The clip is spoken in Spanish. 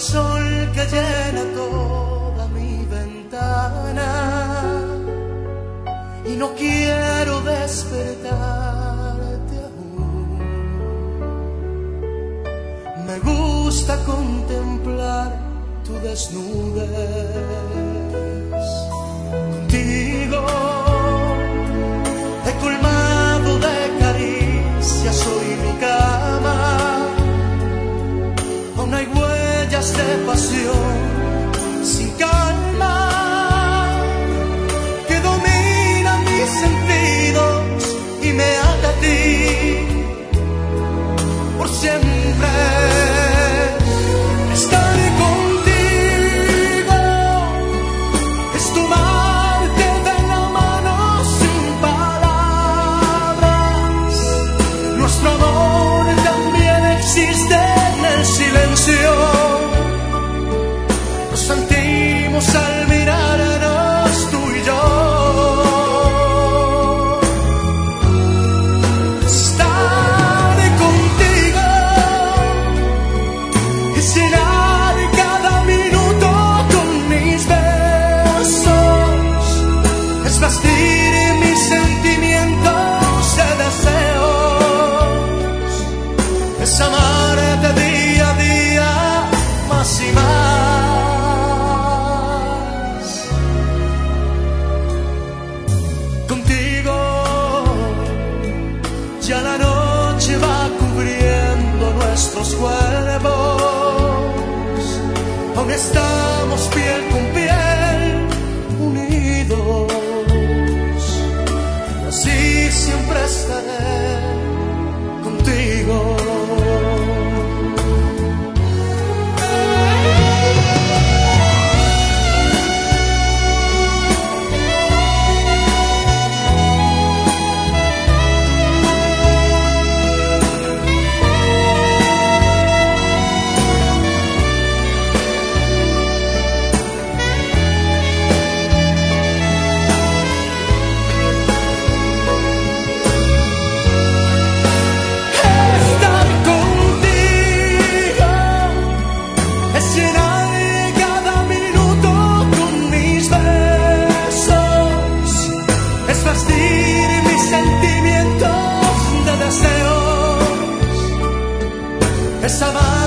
sol que llena toda mi ventana y no quiero despertarte aún. Me gusta contemplar tu desnudez. Contigo he colmado de caricias hoy mi cama. Aún hay huellas de pasión sin calma que dominan mis sentidos y me ata a ti por siempre. Estar contigo es tomarte de la mano sin palabras. Nuestro amor también existe en el silencio. Nos sentimos al mirarnos tú y yo. Estar contigo es llenar cada minuto con mis besos, es vestir mis sentimientos de deseos, es amarte día a día más y más. Contigo ya la noche va cubriendo nuestros cuerpos, aún estamos piel con piel unidos, así siempre estaré contigo. Esa